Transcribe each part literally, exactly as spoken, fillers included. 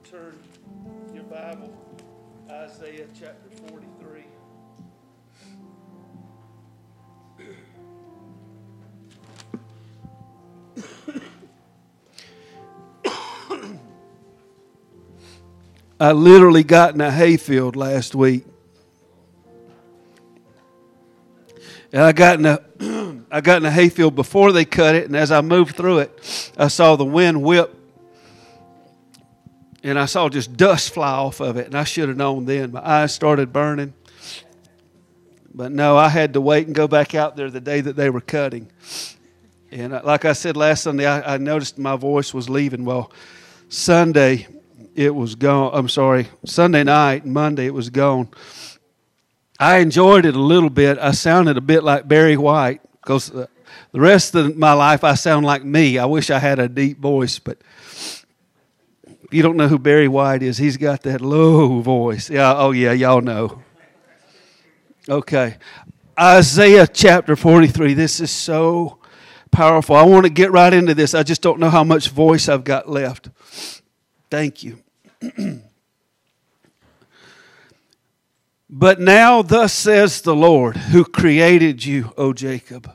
turn your Bible, Isaiah chapter forty-three. I literally got in a hayfield last week. And I got in a I got in a hayfield before they cut it, and as I moved through it, I saw the wind whip. And I saw just dust fly off of it, and I should have known then. My eyes started burning. But no, I had to wait and go back out there the day that they were cutting. And like I said last Sunday, I, I noticed my voice was leaving. Well, Sunday, it was gone. I'm sorry, Sunday night, Monday, it was gone. I enjoyed it a little bit. I sounded a bit like Barry White, because the rest of my life I sound like me. I wish I had a deep voice, but if you don't know who Barry White is, he's got that low voice. Yeah, oh yeah, y'all know. Okay. Isaiah chapter forty-three. This is so powerful. I want to get right into this. I just don't know how much voice I've got left. Thank you. But now thus says the Lord, who created you, O Jacob.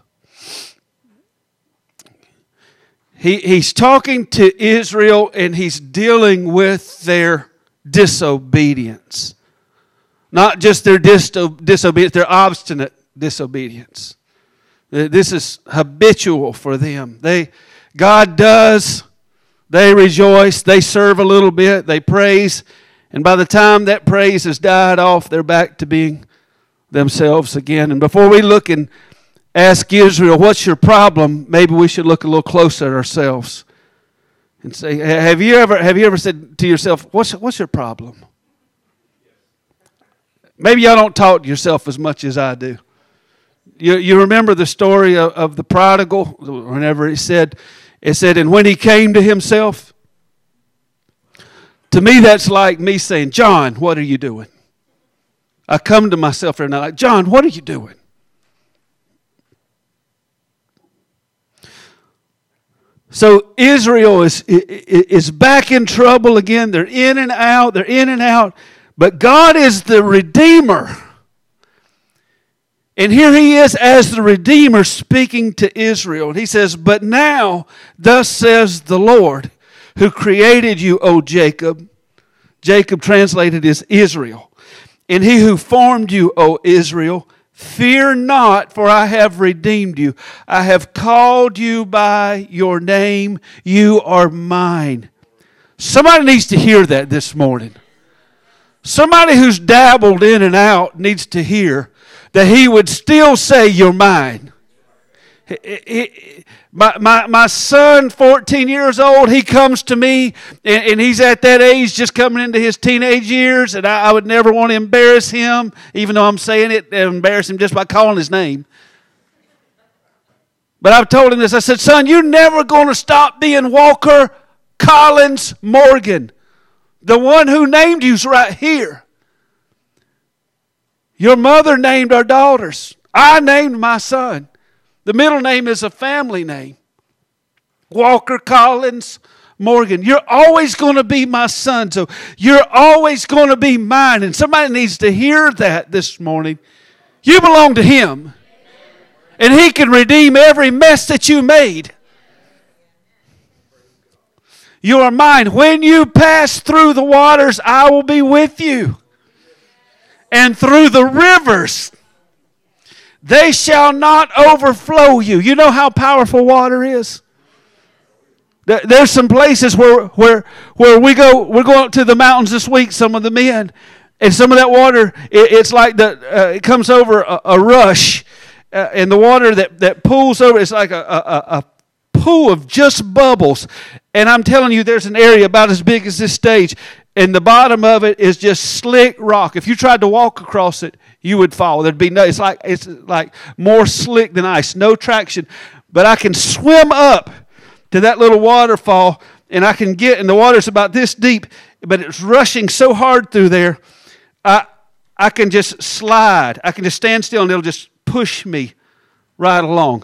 He, he's talking to Israel, and he's dealing with their disobedience. Not just their diso- disobedience, their obstinate disobedience. This is habitual for them. They, God does, they rejoice, they serve a little bit, they praise, and by the time that praise has died off, they're back to being themselves again. And before we look and ask Israel, what's your problem? Maybe we should look a little closer at ourselves and say, have you ever have you ever said to yourself, what's what's your problem? Maybe y'all don't talk to yourself as much as I do. You you remember the story of, of the prodigal, whenever it said, it said, and when he came to himself, to me that's like me saying, John, what are you doing? I come to myself every night like, John, what are you doing? So Israel is, is back in trouble again. They're in and out. They're in and out. But God is the Redeemer. And here he is as the Redeemer speaking to Israel. And he says, but now, thus says the Lord, who created you, O Jacob. Jacob translated is Israel. And he who formed you, O Israel, fear not, for I have redeemed you. I have called you by your name. You are mine. Somebody needs to hear that this morning. Somebody who's dabbled in and out needs to hear that he would still say, you're mine. My, my, my son, fourteen years old, he comes to me, and, and he's at that age, just coming into his teenage years, and I, I would never want to embarrass him, even though I'm saying it, embarrass him just by calling his name. But I've told him this. I said, son, you're never going to stop being Walker Collins Morgan. The one who named you's right here. Your mother named our daughters. I named my son. The middle name is a family name. Walker Collins Morgan. You're always going to be my son. So you're always going to be mine. And somebody needs to hear that this morning. You belong to him. And he can redeem every mess that you made. You are mine. When you pass through the waters, I will be with you. And through the rivers, they shall not overflow you. You know how powerful water is? There's some places where where where we go. We're going up to the mountains this week. Some of the men, and some of that water, it, it's like the uh, it comes over a, a rush, uh, and the water that, that pools over. It's like a, a a pool of just bubbles. And I'm telling you, there's an area about as big as this stage, and the bottom of it is just slick rock. If you tried to walk across it, you would fall. There'd be no. It's like it's like more slick than ice, no traction. But I can swim up to that little waterfall, and I can get, and the water's about this deep, but it's rushing so hard through there. I I can just slide. I can just stand still, and it'll just push me right along.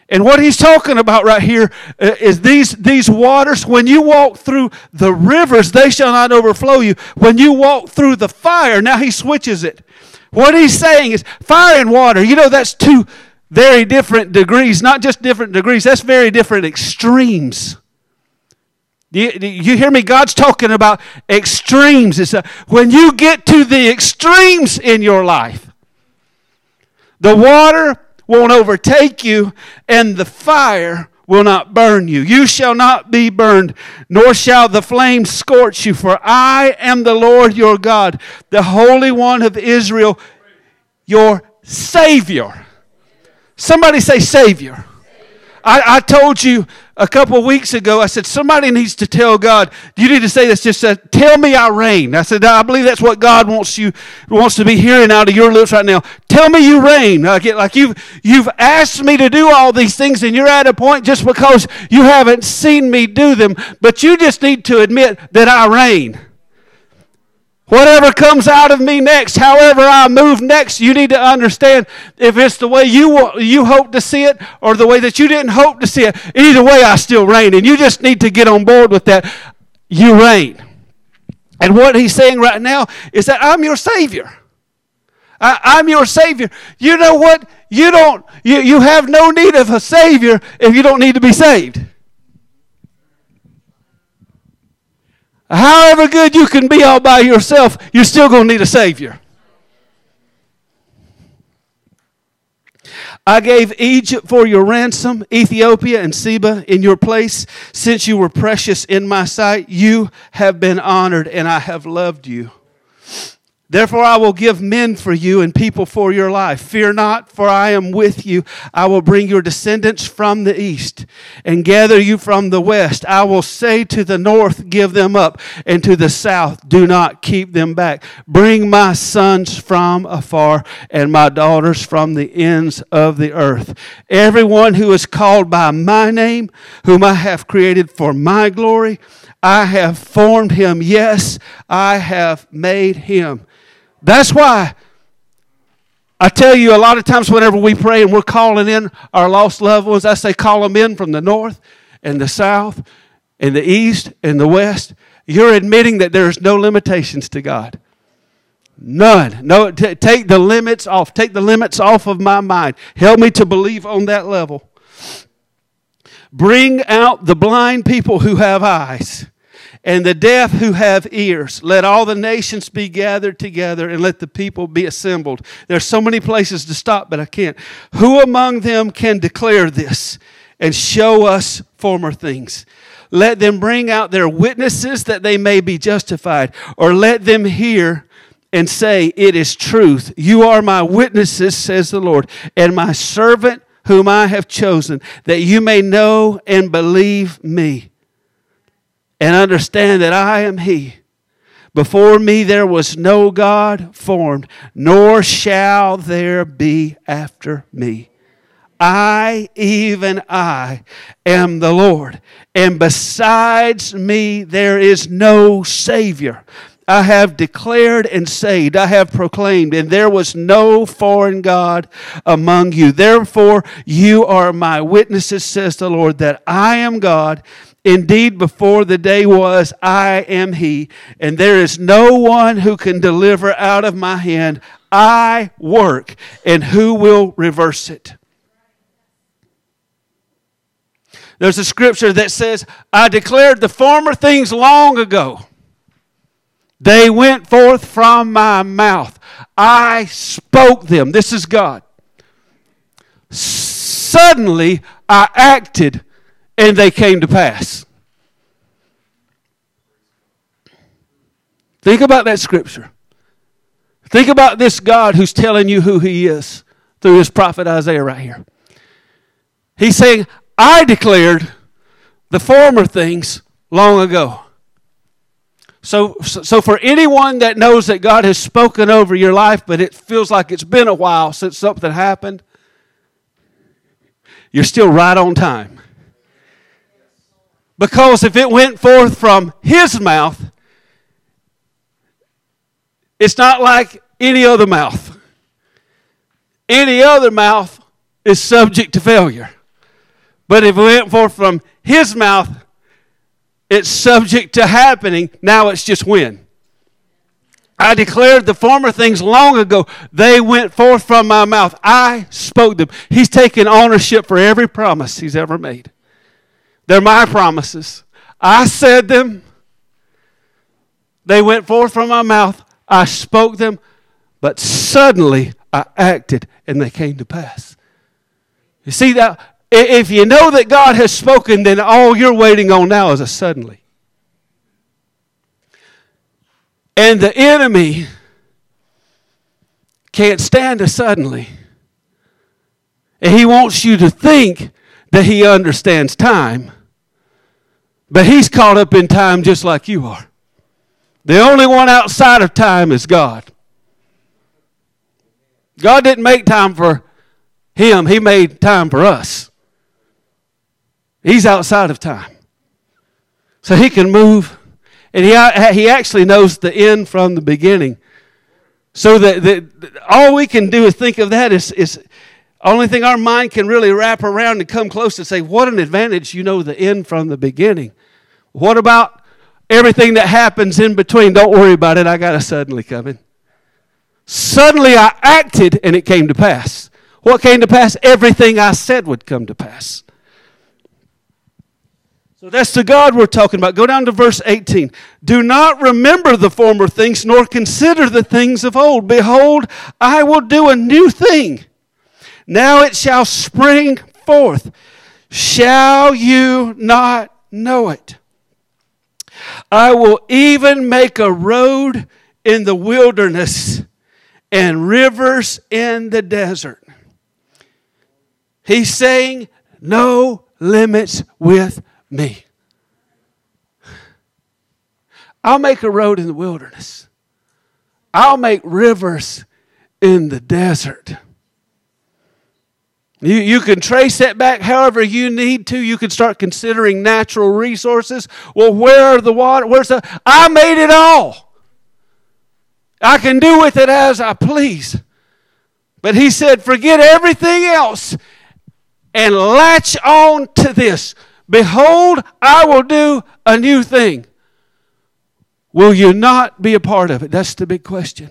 And what he's talking about right here is these, these waters. When you walk through the rivers, they shall not overflow you. When you walk through the fire, now he switches it. What he's saying is fire and water, you know, that's two very different degrees. Not just different degrees, that's very different extremes. You, you hear me? God's talking about extremes. It's a, when you get to the extremes in your life, the water won't overtake you, and the fire will not burn you. You shall not be burned, nor shall the flame scorch you, for I am the Lord your God, the Holy One of Israel, your Savior. Somebody say Savior. I, I told you a couple of weeks ago, I said, somebody needs to tell God, you need to say this, just said, tell me I reign. I said, I believe that's what God wants you wants to be hearing out of your lips right now. Tell me you reign. I get like you've you've asked me to do all these things, and you're at a point just because you haven't seen me do them, but you just need to admit that I reign. Whatever comes out of me next, however I move next, you need to understand if it's the way you you hope to see it or the way that you didn't hope to see it. Either way, I still reign, and you just need to get on board with that. You reign. And what he's saying right now is that I'm your Savior. I, I'm your Savior. You know what? You don't. You, you have no need of a Savior if you don't need to be saved. However good you can be all by yourself, you're still going to need a Savior. I gave Egypt for your ransom, Ethiopia and Seba in your place. Since you were precious in my sight, you have been honored, and I have loved you. Therefore I will give men for you and people for your life. Fear not, for I am with you. I will bring your descendants from the east and gather you from the west. I will say to the north, give them up, and to the south, do not keep them back. Bring my sons from afar and my daughters from the ends of the earth. Everyone who is called by my name, whom I have created for my glory, I have formed him. Yes, I have made him. That's why I tell you a lot of times whenever we pray and we're calling in our lost loved ones, I say call them in from the north and the south and the east and the west. You're admitting that there is no limitations to God. None. No. T- take the limits off. Take the limits off of my mind. Help me to believe on that level. Bring out the blind people who have eyes, and the deaf who have ears. Let all the nations be gathered together, and let the people be assembled. There's so many places to stop, but I can't. Who among them can declare this and show us former things? Let them bring out their witnesses that they may be justified, or let them hear and say, it is truth. You are my witnesses, says the Lord, and my servant whom I have chosen, that you may know and believe me, and understand that I am He. Before me there was no God formed, nor shall there be after me. I, even I, am the Lord, and besides me there is no Savior. I have declared and said, I have proclaimed, and there was no foreign God among you. Therefore you are my witnesses, says the Lord, that I am God. Indeed, before the day was, I am He, and there is no one who can deliver out of my hand. I work, and who will reverse it? There's a scripture that says, I declared the former things long ago. They went forth from my mouth. I spoke them. This is God. Suddenly, I acted, and they came to pass. Think about that scripture. Think about this God who's telling you who He is through His prophet Isaiah right here. He's saying, I declared the former things long ago. So, so for anyone that knows that God has spoken over your life, but it feels like it's been a while since something happened, you're still right on time. Because if it went forth from His mouth, it's not like any other mouth. Any other mouth is subject to failure. But if it went forth from his mouth, it's subject to happening. Now it's just when. I declared the former things long ago. They went forth from my mouth. I spoke them. He's taken ownership for every promise he's ever made. They're my promises. I said them. They went forth from my mouth. I spoke them. But suddenly I acted and they came to pass. You see that? If you know that God has spoken, then all you're waiting on now is a suddenly. And the enemy can't stand a suddenly. And he wants you to think that he understands time. But he's caught up in time just like you are. The only one outside of time is God. God didn't make time for him. He made time for us. He's outside of time. So he can move. And he, he actually knows the end from the beginning. So that, that all we can do is think of that is, is only thing our mind can really wrap around and come close to say, what an advantage you know the end from the beginning. What about everything that happens in between? Don't worry about it. I got a suddenly coming. Suddenly I acted and it came to pass. What came to pass? Everything I said would come to pass. So that's the God we're talking about. Go down to verse eighteen. Do not remember the former things, nor consider the things of old. Behold, I will do a new thing. Now it shall spring forth. Shall you not know it? I will even make a road in the wilderness and rivers in the desert. He's saying, no limits with me. I'll make a road in the wilderness. I'll make rivers in the desert. You, you can trace that back however you need to. You can start considering natural resources. Well, where are the water? Where's the... I made it all. I can do with it as I please. But he said, forget everything else and latch on to this. Behold, I will do a new thing. Will you not be a part of it? That's the big question.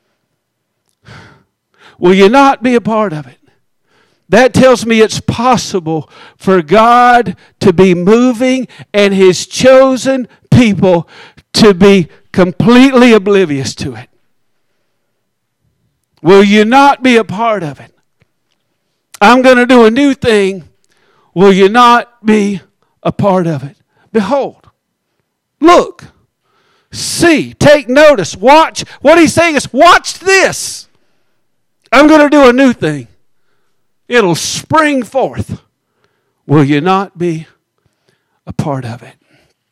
Will you not be a part of it? That tells me it's possible for God to be moving and his chosen people to be completely oblivious to it. Will you not be a part of it? I'm going to do a new thing. Will you not be a part of it? Behold, look, see, take notice, watch. What he's saying is, watch this. I'm going to do a new thing. It'll spring forth. Will you not be a part of it?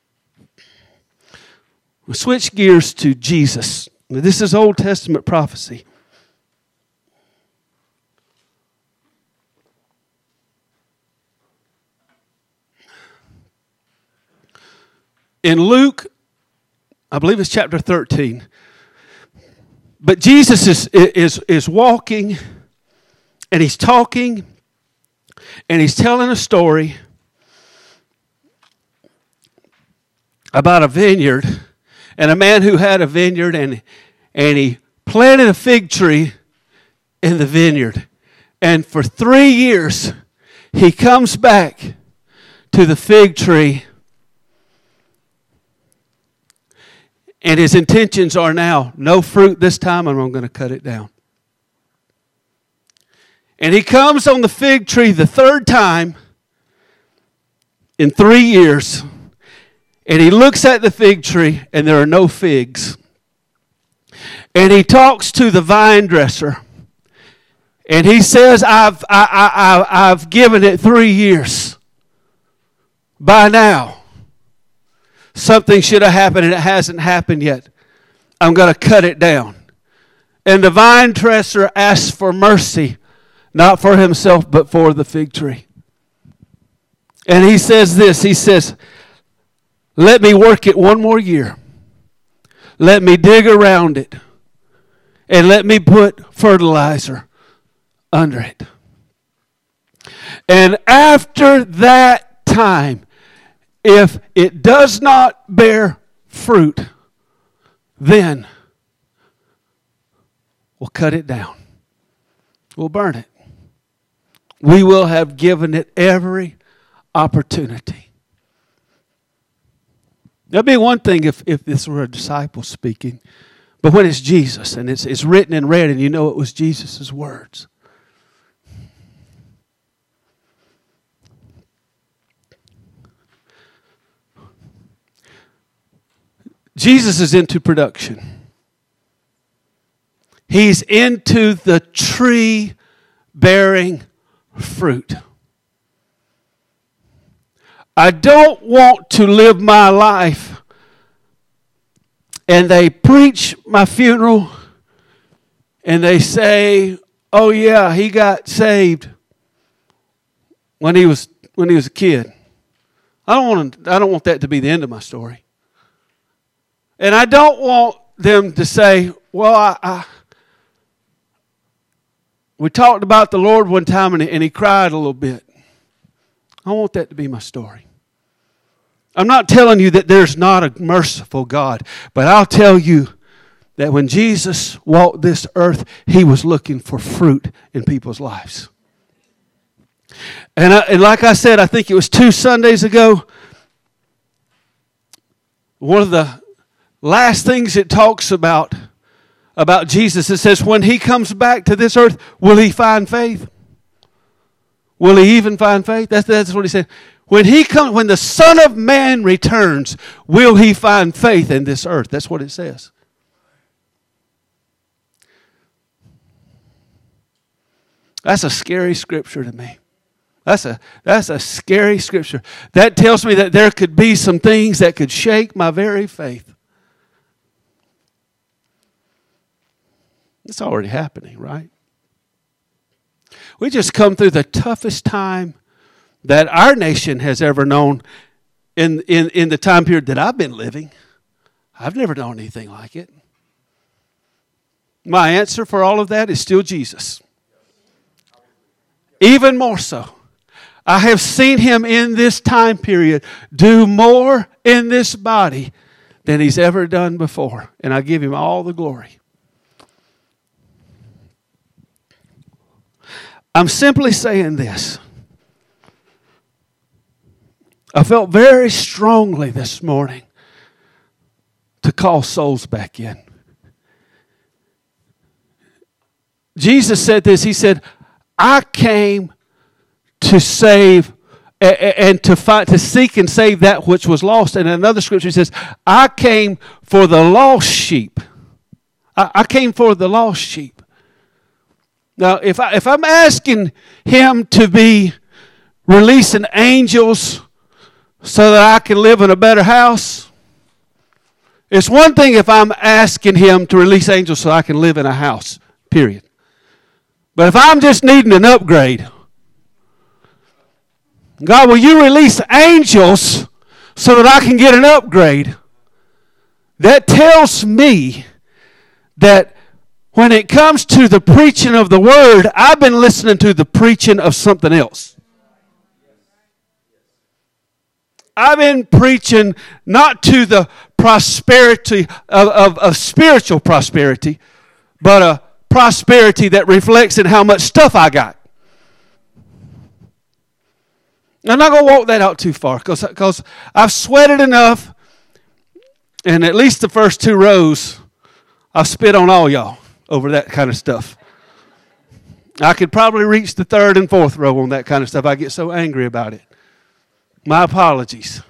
We'll switch gears to Jesus. Now, this is Old Testament prophecy. In Luke, I believe it's chapter thirteen. But Jesus is, is, is walking, and he's talking, and he's telling a story about a vineyard, and a man who had a vineyard, and, and he planted a fig tree in the vineyard. And for three years, he comes back to the fig tree. And his intentions are now, no fruit this time, and I'm going to cut it down. And he comes on the fig tree the third time in three years. And he looks at the fig tree, and there are no figs. And he talks to the vine dresser. And he says, I've, I, I, I've given it three years. By now, something should have happened and it hasn't happened yet. I'm going to cut it down. And the vine dresser asks for mercy, not for himself, but for the fig tree. And he says this, he says, let me work it one more year. Let me dig around it. And let me put fertilizer under it. And after that time, if it does not bear fruit, then we'll cut it down. We'll burn it. We will have given it every opportunity. That'd be one thing if, if this were a disciple speaking. But when it's Jesus and it's, it's written in red and you know it was Jesus' words. Jesus is into production. He's into the tree bearing fruit. I don't want to live my life and they preach my funeral and they say, oh yeah, he got saved when he was when he was a kid. I don't want to, I don't want that to be the end of my story. And I don't want them to say, well, I, I we talked about the Lord one time and he, and he cried a little bit. I want that to be my story. I'm not telling you that there's not a merciful God, but I'll tell you that when Jesus walked this earth, he was looking for fruit in people's lives. And, I, and like I said, I think it was two Sundays ago, one of the last things it talks about, about Jesus, it says, when he comes back to this earth, will he find faith? Will he even find faith? That's, that's what he said. When he comes, when the Son of Man returns, will he find faith in this earth? That's what it says. That's a scary scripture to me. That's a, that's a scary scripture. That tells me that there could be some things that could shake my very faith. It's already happening, right? We just come through the toughest time that our nation has ever known in, in, in the time period that I've been living. I've never known anything like it. My answer for all of that is still Jesus. Even more so. I have seen him in this time period do more in this body than he's ever done before. And I give him all the glory. I'm simply saying this. I felt very strongly this morning to call souls back in. Jesus said this. He said, I came to save and to find, to seek and save that which was lost. And another scripture says, I came for the lost sheep. I came for the lost sheep. Now, if, I, if I'm asking him to be releasing angels so that I can live in a better house, it's one thing if I'm asking him to release angels so I can live in a house, period. But if I'm just needing an upgrade, God, will you release angels so that I can get an upgrade? That tells me that when it comes to the preaching of the word, I've been listening to the preaching of something else. I've been preaching not to the prosperity of, of, of spiritual prosperity, but a prosperity that reflects in how much stuff I got. I'm not going to walk that out too far because because I've sweated enough, and at least the first two rows, I've spit on all y'all over that kind of stuff. I could probably reach the third and fourth row on that kind of stuff. I get so angry about it. My apologies.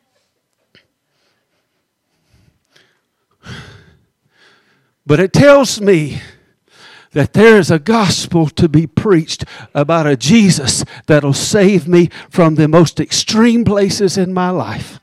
But it tells me that there is a gospel to be preached about a Jesus that'll save me from the most extreme places in my life.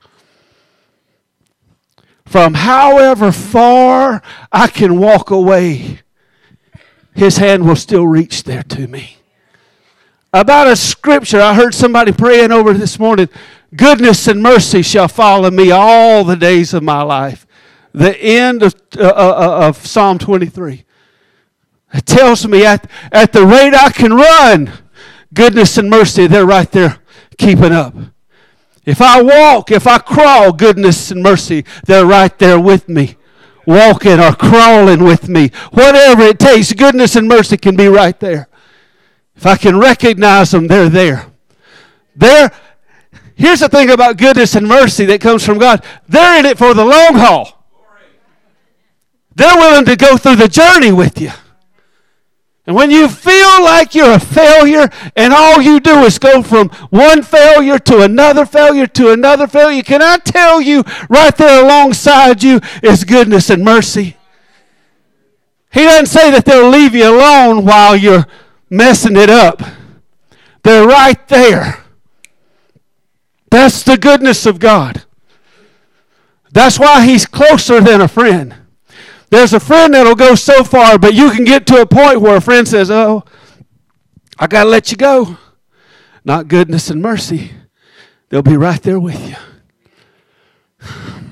From however far I can walk away, his hand will still reach there to me. About a scripture I heard somebody praying over this morning, goodness and mercy shall follow me all the days of my life. The end of, uh, uh, of Psalm twenty-three. It tells me at, at the rate I can run, goodness and mercy, they're right there keeping up. If I walk, if I crawl, goodness and mercy, they're right there with me. Walking or crawling with me. Whatever it takes, goodness and mercy can be right there. If I can recognize them, they're there. They're, here's the thing about goodness and mercy that comes from God. They're in it for the long haul. They're willing to go through the journey with you. And when you feel like you're a failure and all you do is go from one failure to another failure to another failure, can I tell you right there alongside you is goodness and mercy? He doesn't say that they'll leave you alone while you're messing it up. They're right there. That's the goodness of God. That's why He's closer than a friend. There's a friend that'll go so far, but you can get to a point where a friend says, oh, I got to let you go. Not goodness and mercy. They'll be right there with you.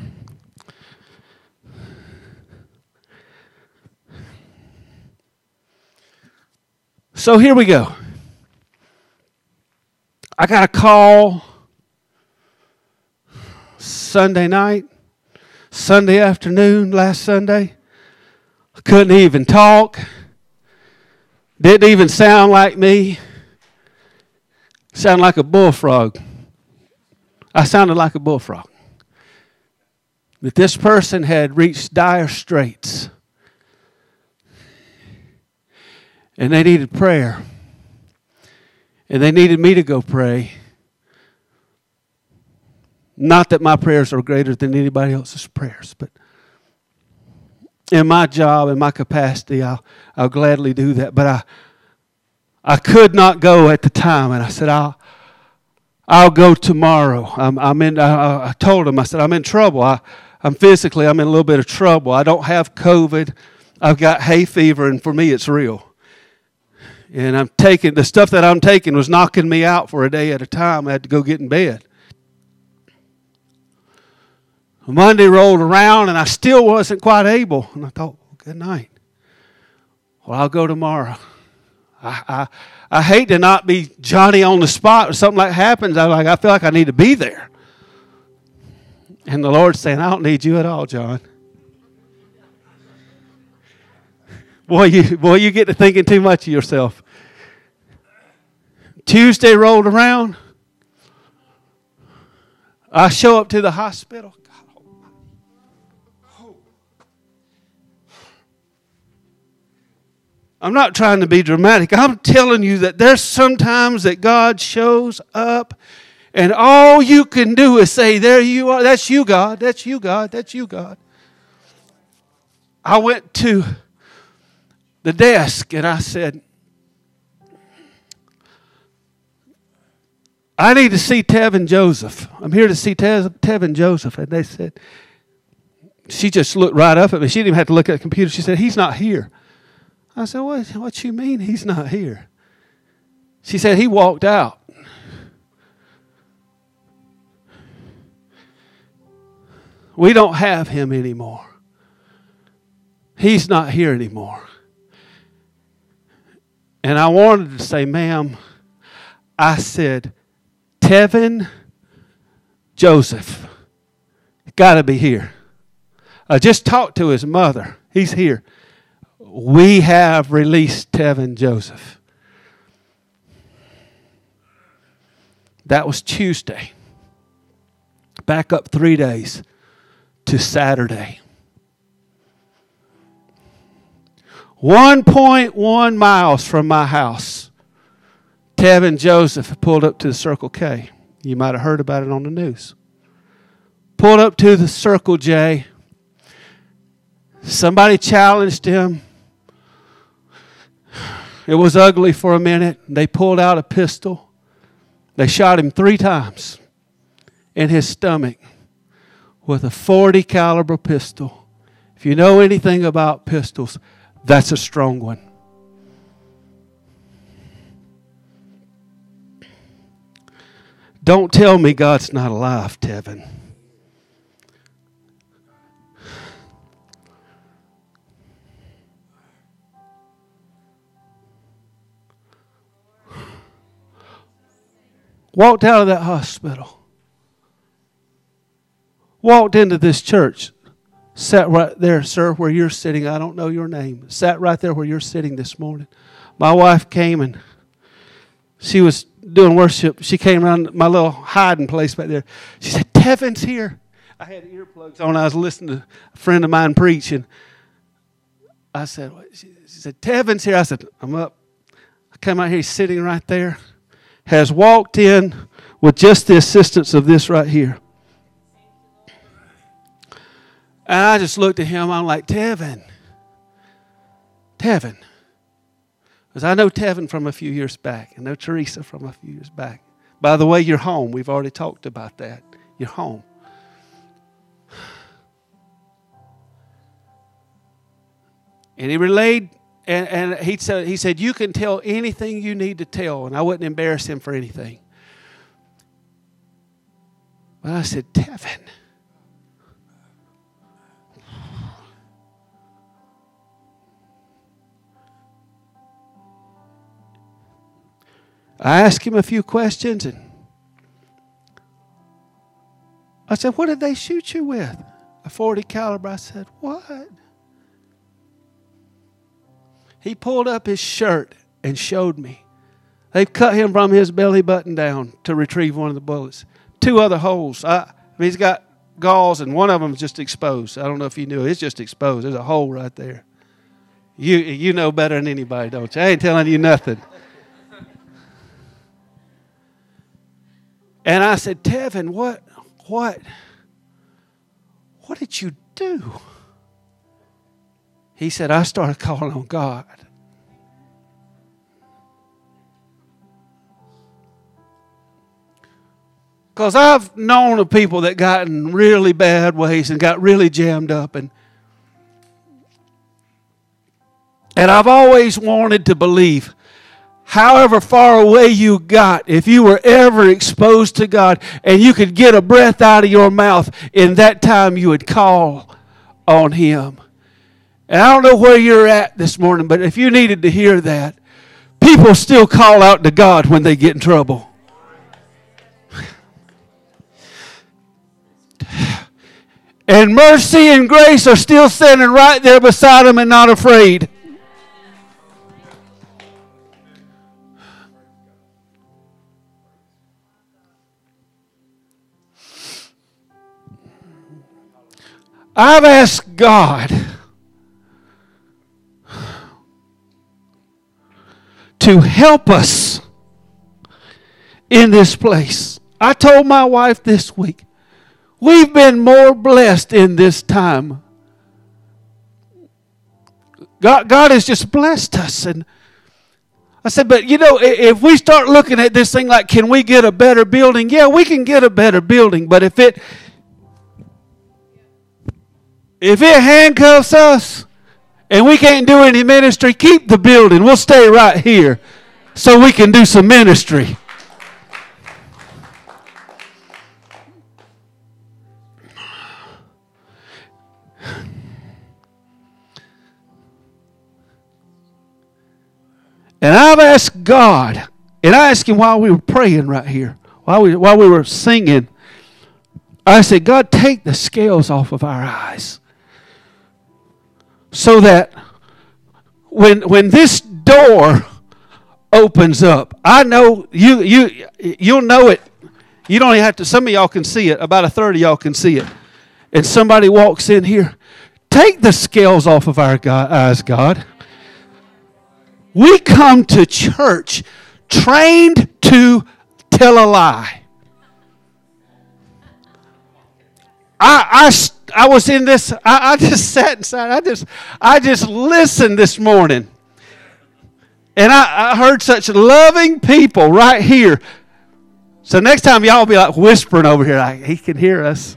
So here we go. I got a call Sunday night, Sunday afternoon, last Sunday. I couldn't even talk. Didn't even sound like me. Sounded like a bullfrog. I sounded like a bullfrog. That this person had reached dire straits. And they needed prayer. And they needed me to go pray. Not that my prayers are greater than anybody else's prayers, but in my job, in my capacity, I'll, I'll gladly do that. But I I could not go at the time, and I said, I'll I'll go tomorrow. I'm, I'm in. I, I told him, I said, I'm in trouble. I, I'm physically, I'm in a little bit of trouble. I don't have COVID. I've got hay fever, and for me, it's real. And I'm taking, the stuff that I'm taking was knocking me out for a day at a time. I had to go get in bed. Monday rolled around, and I still wasn't quite able. And I thought, well, good night. Well, I'll go tomorrow. I, I I hate to not be Johnny on the spot or something like happens. I like I feel like I need to be there. And the Lord's saying, I don't need you at all, John. Boy, you boy, you get to thinking too much of yourself. Tuesday rolled around. I show up to the hospital. I'm not trying to be dramatic. I'm telling you that there's sometimes that God shows up and all you can do is say, there you are. That's you, God. That's you, God. That's you, God. I went to the desk and I said, I need to see Tevin Joseph. I'm here to see Tevin Joseph. And they said, she just looked right up at me. She didn't even have to look at the computer. She said, he's not here. I said, what, what you mean he's not here? She said, he walked out. We don't have him anymore. He's not here anymore. And I wanted to say, ma'am, I said, Tevin Joseph, got to be here. I just talked to his mother. He's here. We have released Tevin Joseph. That was Tuesday. Back up three days to Saturday. one point one miles from my house, Tevin Joseph pulled up to the Circle K. You might have heard about it on the news. Pulled up to the Circle J. Somebody challenged him. It was ugly for a minute. They pulled out a pistol. They shot him three times in his stomach with a forty caliber pistol. If you know anything about pistols, that's a strong one. Don't tell me God's not alive, Tevin. Walked out of that hospital. Walked into this church. Sat right there, sir, where you're sitting. I don't know your name. Sat right there where you're sitting this morning. My wife came and she was doing worship. She came around my little hiding place back there. She said, Tevin's here. I had earplugs on. I was listening to a friend of mine preach. And I said, what? She, she said, Tevin's here. I said, I'm up. I come out here. He's sitting right there. Has walked in with just the assistance of this right here. And I just looked at him. I'm like, Tevin. Tevin. Because I know Tevin from a few years back. I know Teresa from a few years back. By the way, you're home. We've already talked about that. You're home. And he relayed, and, and he said, he said, you can tell anything you need to tell, and I wouldn't embarrass him for anything. But I said, Tevin. I asked him a few questions, and I said, what did they shoot you with? A forty caliber. I said, what? He pulled up his shirt and showed me. They've cut him from his belly button down to retrieve one of the bullets. Two other holes. I, I mean, he's got galls, and one of them is just exposed. I don't know if you knew. It's just exposed. There's a hole right there. You, you know better than anybody, don't you? I ain't telling you nothing. And I said, Tevin, what, what, what did you do? He said, I started calling on God. Because I've known of people that got in really bad ways and got really jammed up. And, and I've always wanted to believe, however far away you got, if you were ever exposed to God and you could get a breath out of your mouth, in that time you would call on Him. And I don't know where you're at this morning, but if you needed to hear that, people still call out to God when they get in trouble. And mercy and grace are still standing right there beside them and not afraid. I've asked God to help us in this place. I told my wife this week, we've been more blessed in this time. God, God has just blessed us. And I said, but you know, if we start looking at this thing like, can we get a better building? Yeah, we can get a better building. But if it If it handcuffs us and we can't do any ministry, keep the building. We'll stay right here so we can do some ministry. And I've asked God, and I asked Him while we were praying right here, while we, while we were singing, I said, God, take the scales off of our eyes. So that when when this door opens up, I know you you you'll know it. You don't even have to. Some of y'all can see it. About a third of y'all can see it. And somebody walks in here. Take the scales off of our God, eyes, God. We come to church trained to tell a lie. I I. I was in this, I, I just sat inside, I just I just listened this morning. And I, I heard such loving people right here. So next time y'all will be like whispering over here, like, he can hear us.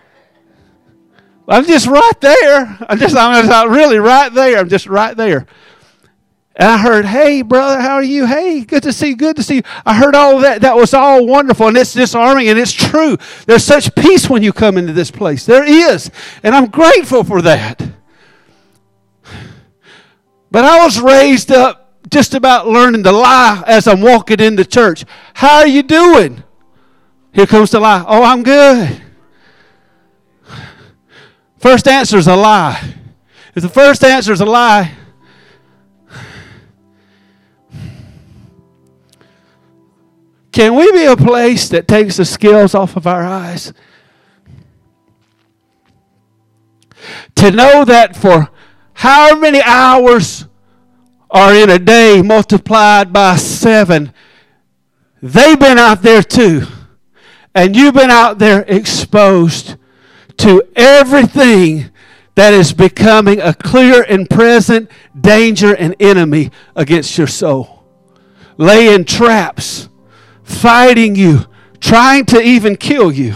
I'm just right there. I'm just, I'm just not really right there. I'm just right there. And I heard, hey, brother, how are you? Hey, good to see you, good to see you. I heard all of that. That was all wonderful, and it's disarming, and it's true. There's such peace when you come into this place. There is, and I'm grateful for that. But I was raised up just about learning to lie as I'm walking into church. How are you doing? Here comes the lie. Oh, I'm good. First answer is a lie. If the first answer is a lie, can we be a place that takes the scales off of our eyes? To know that for how many hours are in a day multiplied by seven, they've been out there too. And you've been out there exposed to everything that is becoming a clear and present danger and enemy against your soul. Laying traps, fighting you, trying to even kill you.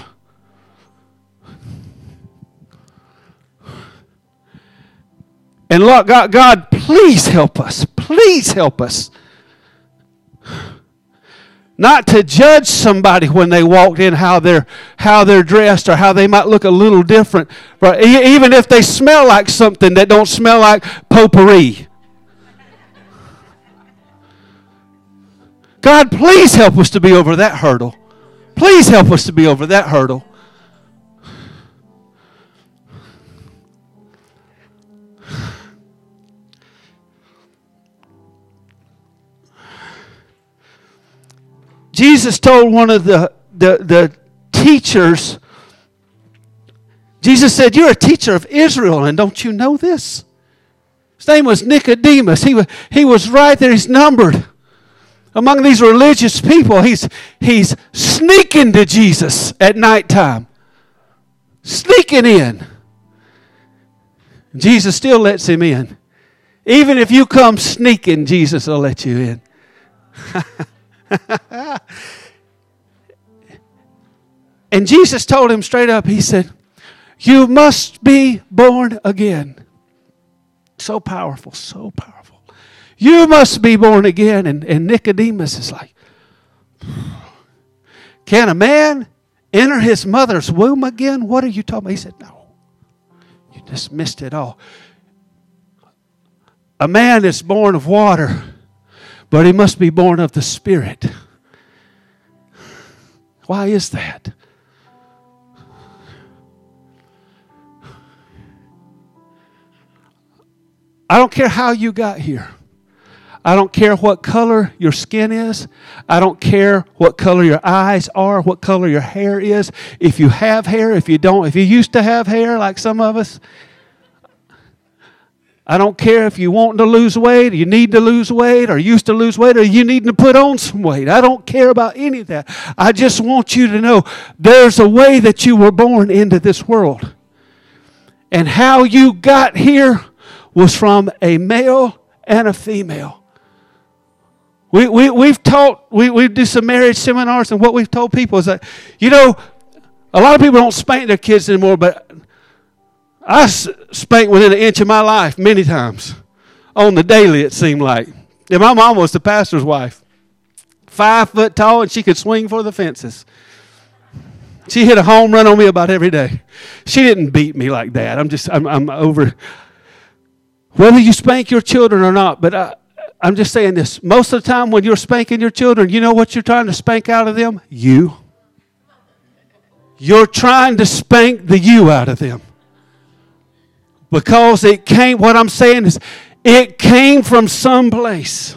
And Lord God, God, please help us. Please help us. Not to judge somebody when they walked in, how they're how they're dressed or how they might look a little different. But even if they smell like something that don't smell like potpourri. God, please help us to be over that hurdle. Please help us to be over that hurdle. Jesus told one of the, the, the teachers, Jesus said, you're a teacher of Israel, and don't you know this? His name was Nicodemus. He was, he was right there. He's numbered among these religious people. He's, he's sneaking to Jesus at nighttime. Sneaking in. Jesus still lets him in. Even if you come sneaking, Jesus will let you in. And Jesus told him straight up, he said, you must be born again. So powerful, so powerful. You must be born again. And, and Nicodemus is like, can a man enter his mother's womb again? What are you talking about? He said, no. You just missed it all. A man is born of water, but he must be born of the Spirit. Why is that? I don't care how you got here. I don't care what color your skin is. I don't care what color your eyes are, what color your hair is. If you have hair, if you don't, if you used to have hair like some of us, I don't care if you want to lose weight, or you need to lose weight, or used to lose weight, or you need to put on some weight. I don't care about any of that. I just want you to know there's a way that you were born into this world. And how you got here was from a male and a female. We, we, we've taught, we, we do some marriage seminars, and what we've told people is that, you know, a lot of people don't spank their kids anymore, but I spanked within an inch of my life many times. On the daily, it seemed like. And my mom was the pastor's wife. Five foot tall, and she could swing for the fences. She hit a home run on me about every day. She didn't beat me like that. I'm just, I'm, I'm over. Whether you spank your children or not, but I, I'm just saying this. Most of the time when you're spanking your children, you know what you're trying to spank out of them? You. You're trying to spank the you out of them. Because it came, what I'm saying is, it came from someplace.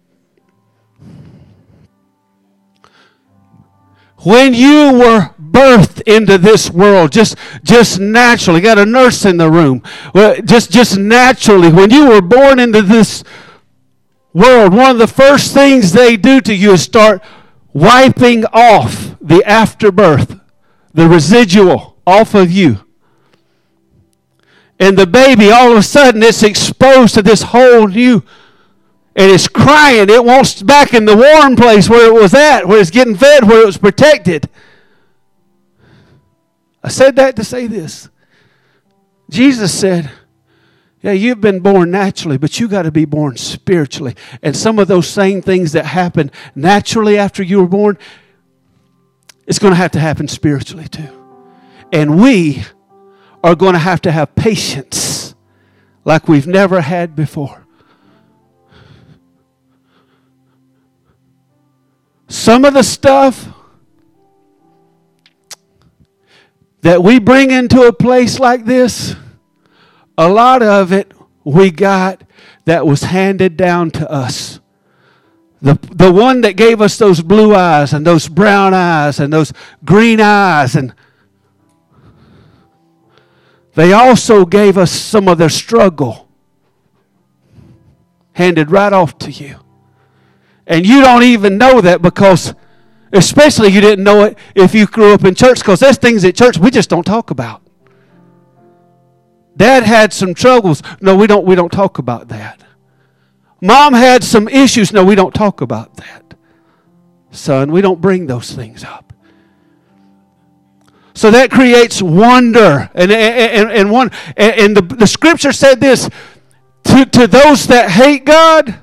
When you were birthed into this world, just, just naturally, got a nurse in the room, just, just naturally, when you were born into this world, one of the first things they do to you is start wiping off the afterbirth, the residual off of you. And the baby, all of a sudden, it's exposed to this whole new, and it's crying. It wants back in the warm place where it was at, where it's getting fed, where it was protected. I said that to say this. Jesus said, yeah, you've been born naturally, but you got to be born spiritually. And some of those same things that happen naturally after you were born, it's going to have to happen spiritually too. And we are going to have to have patience like we've never had before. some of the stuff that we bring into a place like this, a lot of it we got that was handed down to us. The, the one that gave us those blue eyes and those brown eyes and those green eyes, and they also gave us some of their struggle handed right off to you. And you don't even know that, because especially you didn't know it if you grew up in church, because there's things at church we just don't talk about. Dad had some troubles. No, we don't we don't talk about that. Mom had some issues. No, we don't talk about that. Son, we don't bring those things up. So that creates wonder. And, and, and, one, and the, the scripture said this, to, to those that hate God,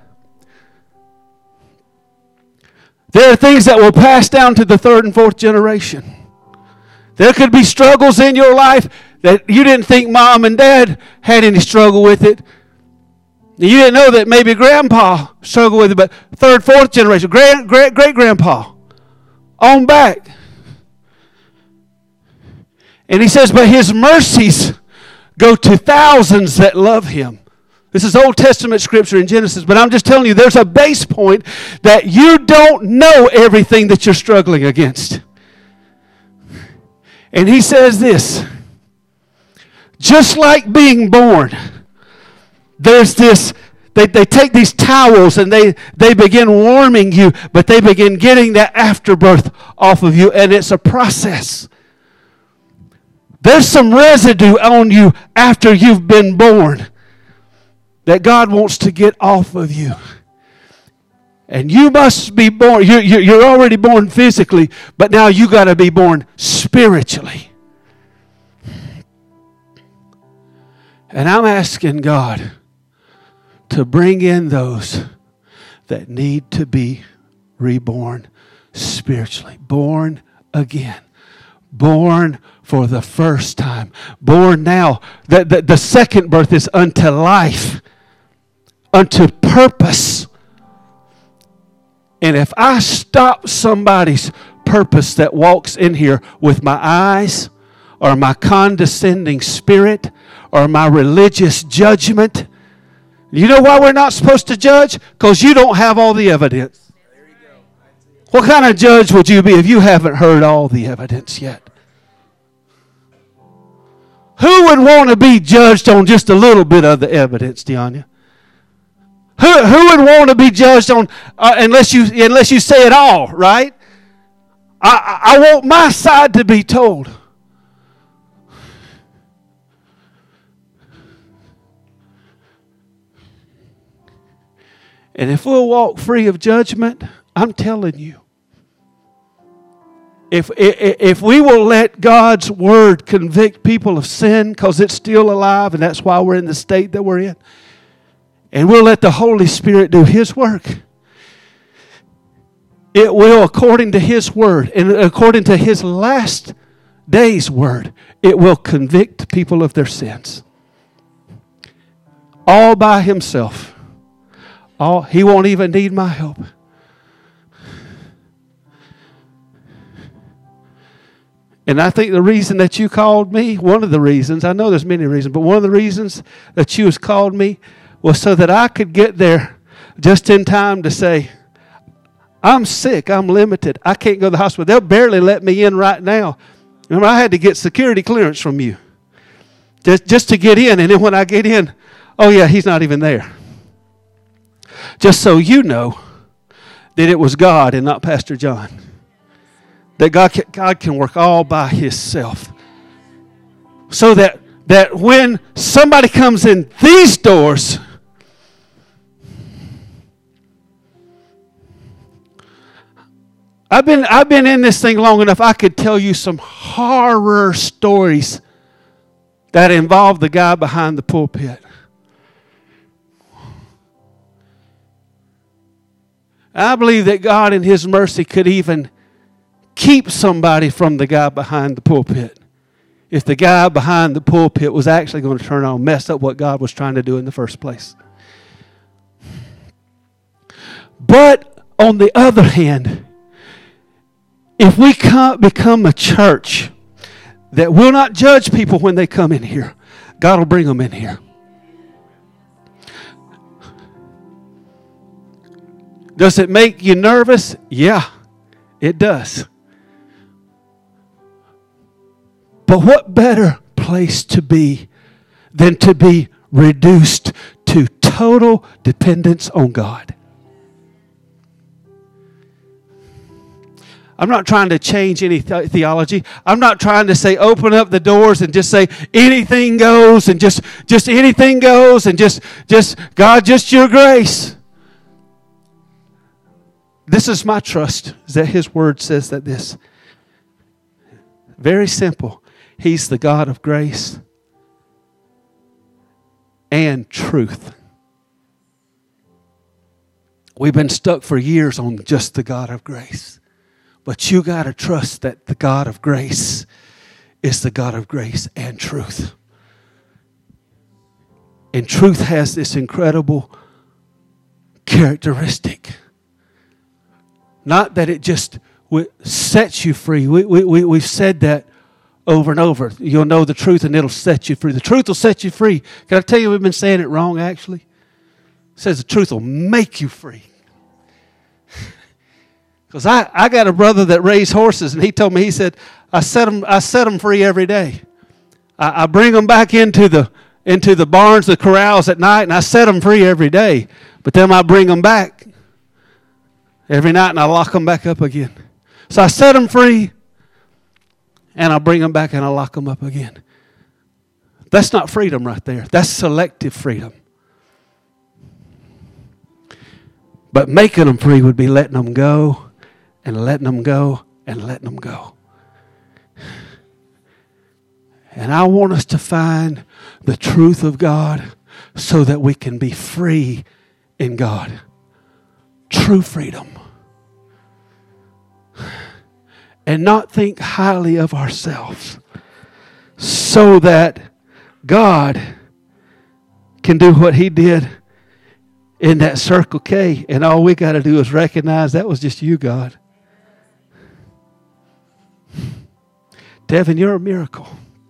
there are things that will pass down to the third and fourth generation. There could be struggles in your life that you didn't think mom and dad had any struggle with it. You didn't know that maybe grandpa struggled with it, but third, fourth generation, great, great, great grandpa, on back. And he says, but his mercies go to thousands that love him. This is Old Testament scripture in Genesis, but I'm just telling you, there's a base point that you don't know everything that you're struggling against. And he says this, just like being born, there's this, they, they take these towels and they, they begin warming you, but they begin getting that afterbirth off of you, and it's a process. There's some residue on you after you've been born that God wants to get off of you. And you must be born, you're, you're already born physically, but now you got to be born spiritually. And I'm asking God to bring in those that need to be reborn spiritually. Born again. Born for the first time. Born now. The, the, the second birth is unto life. Unto purpose. And if I stop somebody's purpose that walks in here with my eyes, or my condescending spirit, or my religious judgment, you know why we're not supposed to judge? Because you don't have all the evidence. There you go. What kind of judge would you be if you haven't heard all the evidence yet? Who would want to be judged on just a little bit of the evidence, Deanya? Who, who would want to be judged on uh, unless you unless you say it all, right? I, I want my side to be told. And if we'll walk free of judgment, I'm telling you, if, if, if we will let God's word convict people of sin, because it's still alive, and that's why we're in the state that we're in, and we'll let the Holy Spirit do His work, it will, according to His word, and according to His last day's word, it will convict people of their sins. All by Himself. All, he won't even need my help. And I think the reason that you called me, one of the reasons, I know there's many reasons, but one of the reasons that you has called me was so that I could get there just in time to say, I'm sick, I'm limited, I can't go to the hospital. They'll barely let me in right now. Remember, I had to get security clearance from you just, just to get in. And then when I get in, oh yeah, he's not even there. Just so you know that it was God and not Pastor John. That God can, God can work all by Himself. So that, that when somebody comes in these doors, I've been, I've been in this thing long enough, I could tell you some horror stories that involve the guy behind the pulpit. I believe that God in His mercy could even keep somebody from the guy behind the pulpit if the guy behind the pulpit was actually going to turn on and mess up what God was trying to do in the first place. But on the other hand, if we come, become a church that will not judge people when they come in here, God will bring them in here. Does it make you nervous? Yeah, it does. But what better place to be than to be reduced to total dependence on God? I'm not trying to change any th- theology. I'm not trying to say open up the doors and just say anything goes and just just anything goes and just just God, just your grace. This is my trust, is that His Word says that this. Very simple. He's the God of grace and truth. We've been stuck for years on just the God of grace. But you got to trust that the God of grace is the God of grace and truth. And truth has this incredible characteristic. Not that it just sets you free. We, we, we, we've said that over and over. You'll know the truth and it'll set you free. The truth will set you free. Can I tell you we've been saying it wrong actually? It says the truth will make you free. Because I, I got a brother that raised horses, and he told me, he said, I set them, I set them free every day. I, I bring them back into the into the barns, the corrals at night, and I set them free every day. But then I bring them back every night, and I lock them back up again. So I set them free, and I bring them back, and I lock them up again. That's not freedom right there. That's selective freedom. But making them free would be letting them go, and letting them go, and letting them go. And I want us to find the truth of God so that we can be free in God. True freedom. And not think highly of ourselves so that God can do what He did in that Circle K, and all we got to do is recognize that was just you, God. Devin, you're a miracle.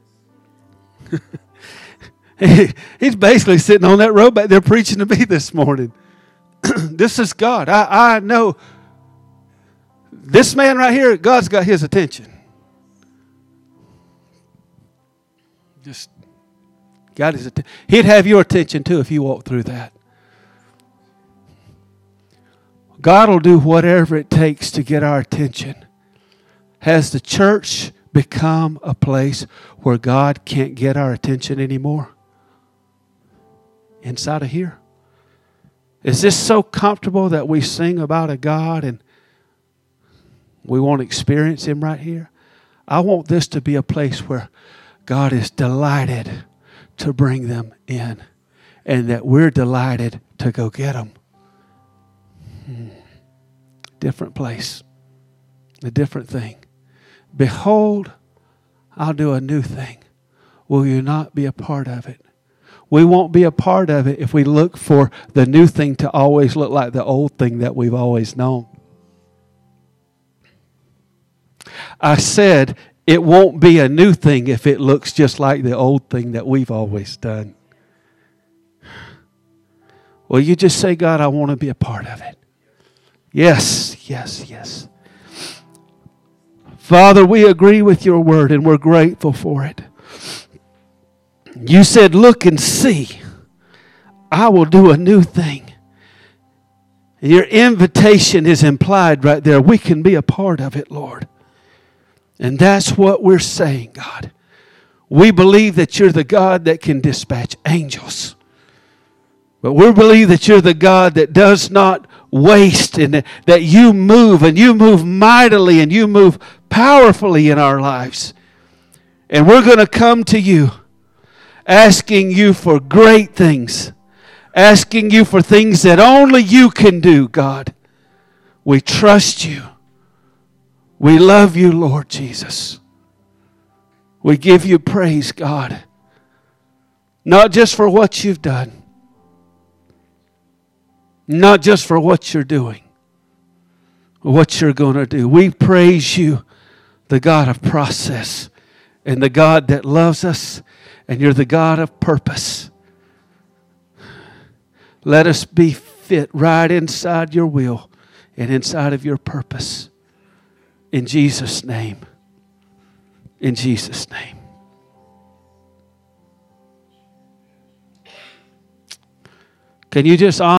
He's basically sitting on that road back there preaching to me this morning. This is God. I, I know this man right here, God's got his attention. Just got his attention. He'd have your attention too if you walked through that. God will do whatever it takes to get our attention. Has the church become a place where God can't get our attention anymore? Inside of here? Is this so comfortable that we sing about a God and we won't experience Him right here? I want this to be a place where God is delighted to bring them in and that we're delighted to go get them. Hmm. Different place. A different thing. Behold, I'll do a new thing. Will you not be a part of it? We won't be a part of it if we look for the new thing to always look like the old thing that we've always known. I said it won't be a new thing if it looks just like the old thing that we've always done. Well, you just say, God, I want to be a part of it. Yes, yes, yes. Father, we agree with your word and we're grateful for it. You said, look and see. I will do a new thing. And your invitation is implied right there. We can be a part of it, Lord. And that's what we're saying, God. We believe that you're the God that can dispatch angels. But we believe that you're the God that does not waste and that you move and you move mightily and you move powerfully in our lives. And we're going to come to you asking you for great things, asking you for things that only you can do, God. We trust you. We love you, Lord Jesus. We give you praise, God. Not just for what you've done. Not just for what you're doing. what you're going to do. We praise you, the God of process and the God that loves us, and you're the God of purpose. Let us be fit right inside your will and inside of your purpose. In Jesus' name. In Jesus' name. Can you just honor